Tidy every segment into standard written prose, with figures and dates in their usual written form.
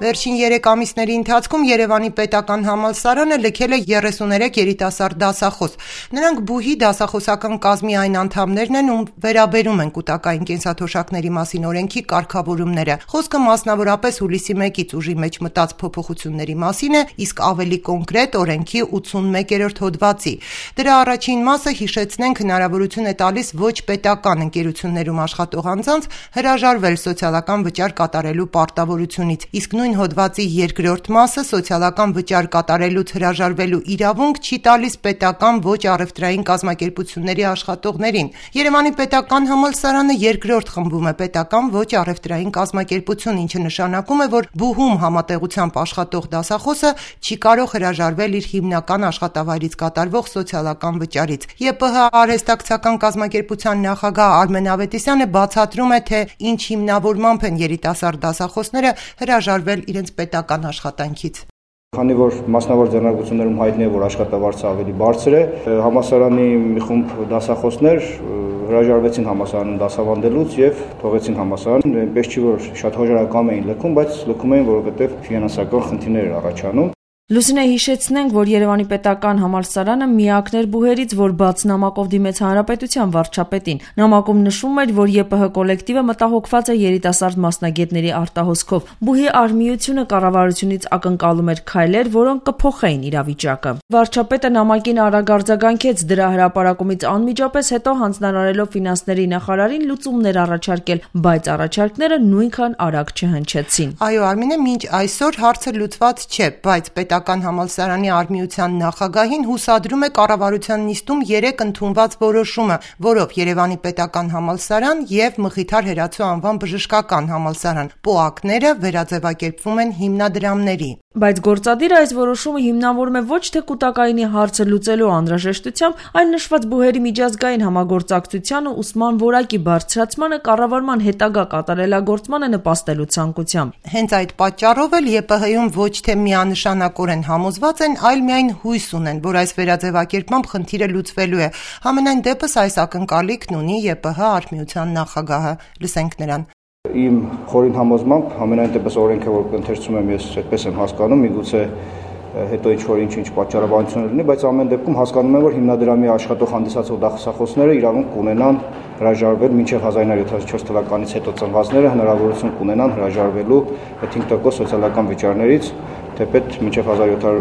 Վերջին 3 ամիսների ընթացքում Երևանի պետական համալսարանը լքել է 33 երիտասարդ դասախոս։ Նրանք բուհի դասախոսական կազմի այն անդամներն են, ում վերաբերում են կուտակային կենսաթոշակների մասին օրենքի կարգավորումները։ Խոսքը մասնավորապես հուլիսի 1-ից ուժի մեջ մտած փոփոխությունների մասին է, իսկ ավելի կոնկրետ օրենքի 81-րդ հոդվածի։ Դրա առաջին մասը, հիշեցնենք, հնարավորություն է տալիս ոչ պետական ընկերություններում աշխատող անձանց հրաժարվել սոցիալական վճար կատարելու պարտավորությունից, իսկ նույն հոդվածի երկրորդ մասը սոցիալական վճար կատարելուց հրաժարվելու իրավունք չի տալիս պետական ոչ առևտրային կազմակերպությունների աշխատողներին։ Երևանի պետական համալսարանը երկրորդ խմբում է պետական ոչ առևտրային կազմակերպություն, ինչը նշանակում է, որ բուհում համատեղությամբ աշխատող դասախոսը չի կարող հրաժարվել իր հիմնական աշխատավայրից կատարվող սոցիալական վճարից։ ԵՊՀ արհեստակցական կազմակերպության նախագահ Արմեն Ավետիսյանը բացատրում է, թե ինչ հիմնավորմամբ են երիտասարդ դասախոսները հրաժարվել իրենց պետական աշխատանքից։ Քանի որ մասնավոր ձեռնարկություններում հայտնի է, որ աշխատավարձը ավելի բարձր է, համալսարանի մի խումբ դասախոսներ հրաժարվեցին համալսարանում դասավանդելուց եւ թողեցին համալսարանը, այնպես չի որ շատ հոժարակամ էին լքում, բայց լքում էին, որովհետեւ ֆինանսական խնդիրներ էր առաջանում։ Լուսինե, հիշեցնենք, որ Երևանի պետական համալսարանը միակն էր բուհերից, որ բաց նամակով դիմեց հանրապետության վարչապետին։ Նամակում նշվում էր, որ ԵՊՀ կոլեկտիվը մտահոգված է երիտասարդ մասնագետների արտահոսքով։ Բուհի արմիությունը կառավարությունից ակնկալում էր քայլեր, որոնք կփոխեին իրավիճակը։ Վարչապետը նամակին արագ արձագանքեց, դրա հրապարակումից անմիջապես հետո հանձնարարելով ֆինանսների նախարարին լուծումներ առաջարկել, բայց առաջարկները նույնքան արագ չհնչեցին։ Այո, Արմինե, մինչ այսօր հարցը լուծված չէ, բայց պետական համալսարանի արմիության նախագահին հուսադրում է կառավարության նիստում 3 ընդունված որոշումը, որով Երևանի պետական համալսարան եւ Մխիթար Հերացու անվան բժշկական համալսարան ՊՕԱԿ-ները վերաձևակերպվում են հիմնադրամների։ Բայց գործադիր այս որոշումը հիմնավորում է ոչ թե կուտակայինի հարցը լուծելու անհրաժեշտությամբ, այլ նշված բուհերի միջազգային համագործակցության ու ուսման որակի բարձրացմանը, կառավարման հետագա կատարելագործմանը նպաստելու ցանկությամբ։ Հենց այդ պատճառով էլ ԵՊՀ-ում ոչ թե միանշանակորեն համոզված են, այլ միայն հույս ունեն, որ այս վերաձևակերպմամբ խնդիրը լուծվելու է։ Համենայն դեպս այս ակնկալիքն ունի ԵՊՀ արմիության նախագահը։ Լսենք նրան։ Իմ խորին համոզմամբ ամենայն դեպս օրենքը, որ ընթերցում եմ, ես այդպես եմ հասկանում, միգուցե հետո ինչ պատճառաբանություն լինի, բայց ամեն դեպքում հասկանում եմ, որ հիմնադրամի աշխատող հանդիսացող դասախոսները իրավունք կունենան հրաժարվել մինչև 1974 թվականից հետո ծնվածները հնարավորություն կունենան հրաժարվելու 5% սոցիալական վճարներից, թեպետ մինչև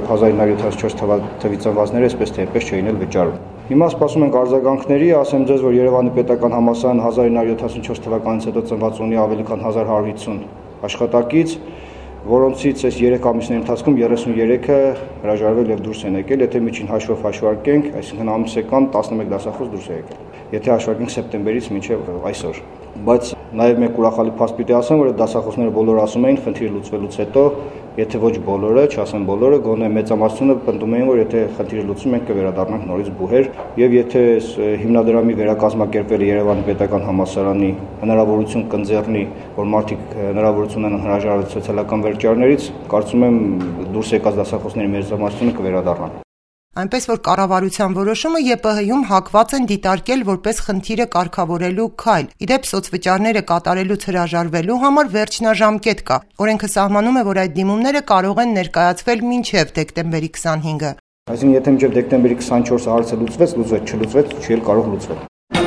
1974 թվականի ծնվածները այսպես թե այնպես չէին էլ վճարում։ Հիմա սպասում ենք արձագանքների, ասեմ ձեզ, որ Երևանի պետական համալսարանը 1974 թվականից հետո ծնված ունի ավելի քան 1150 աշխատակից, որոնցից այս 3 ամիսների ընթացքում 33-ը հրաժարվել եւ դուրս են եկել, եթե միջին հաշվով հաշվարկենք, այսինքն ամսական 11 դասախոս դուրս է եկել, եթե հաշվարկենք սեպտեմբերից մինչև այսօր։ Բայց նաեւ մեկ ուրախալի փաստ պիտի ասեմ, որ դասախոսները բոլորը ասում էին խնդիրը լուծվելուց հետո, եթե ոչ բոլորը, չասեմ բոլորը, գոնե մեծամասնությունը պնդում էին, որ եթե խնդիրը լուծվում ենք կվերադառնանք նորից բուհեր, եւ եթե հիմնադրամի վերակազմակերպվելը Երևանի պետական համալսարանի հնարավորություն կընձեռնի, որ մարդիկ հնարավորություն ունենան հրաժարվել սոցիալական վճարներից, կարծում եմ դուրս եկած դասախոսների մեծամասնությունը կվերադառնան։ Այնպես որ կառավարության որոշումը ԵՊՀ-ում հակված են դիտարկել որպես խնդիրը կարգավորելու քայլ։ Իդեպ սոցվճարները կատարելուց հրաժարվելու համար վերջնաժամկետ կա։ Օրենքը սահմանում է, որ այդ դիմումները կարող են ներկայացվել մինչև դեկտեմբերի 25-ը։ Այսինքն եթե մինչև դեկտեմբերի 24-ը հարցը լուծվեց, չլուծվեց, չի էլ կարող լուծվել։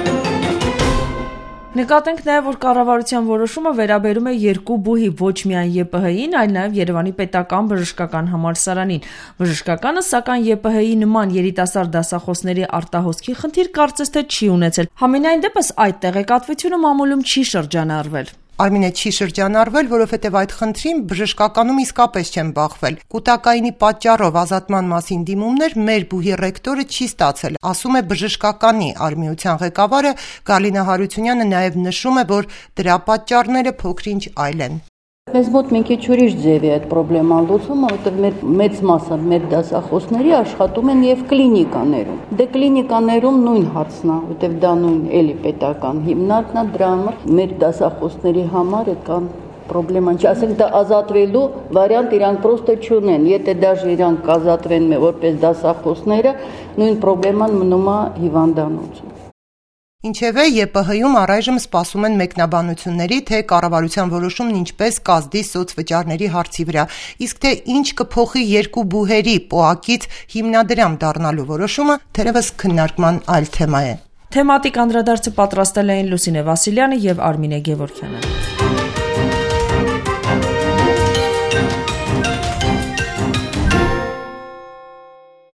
Նկատենք նաև, որ կառավարության որոշումը վերաբերում է 2 բուհի, ոչ միայն ԵՊՀ-ին, այլ նաև Երևանի պետական բժշկական համալսարանին։ Բժշկականը, սակայն ԵՊՀ-ի նման երիտասարդ դասախոսների արտահոսքի խնդիր կարծես թե չի ունեցել։ Համենայն դեպս այդ տեղեկատվությունը մամուլում չի շրջանառվել։ Արմինե, չի շրջանառվել, որովհետև այդ խնդրին բժշկականում իսկապես չեն բախվել։ Կուտակայինի պատճառով ազատման մասին դիմումներ մեր բուհի ռեկտորը չի ստացել, ասում է բժշկականի արմիության ղեկավարը Գալինա Հարությունյանը, նաև նշում է, որ դրա պատճառները փոքր-ինչ այլ են։ Մեզ մոտ մի քիչ ուրիշ ձև է այդ պրոբլեման լուծումը, որովհետև մեծ մասը մեր դասախոսների աշխատում են եւ կլինիկաներում։ Դե կլինիկաներում նույն հարցն է, որովհետև դա նույն էլի պետական հիմնարկն է, դրա համար մեր դասախոսների համար այդքան պրոբլեման չի, ասենք դա ազատվելու վարիանտ իրանք պրոստը չունեն։ Եթե դաժե իրանք ազատվեն որպես դասախոսները, նույն պրոբլեման մնում է հիվանդանոցում։ Ինչևէ, ԵՊՀ-ում առայժմ սպասում են մեկնաբանությունների, թե կառավարության որոշումն ինչպես կազդի սոցվճարների հարցի վրա, իսկ թե ինչ կփոխի երկու բուհերի ՊՕԱԿ-ից հիմնադրամ դառնալու որոշումը, թերևս քննարկման այլ թեմա է։ Թեմատիկ անդրադարձը պատրաստել էին Լուսինե Վասիլյանը եւ Արմինե Գևորգյանը։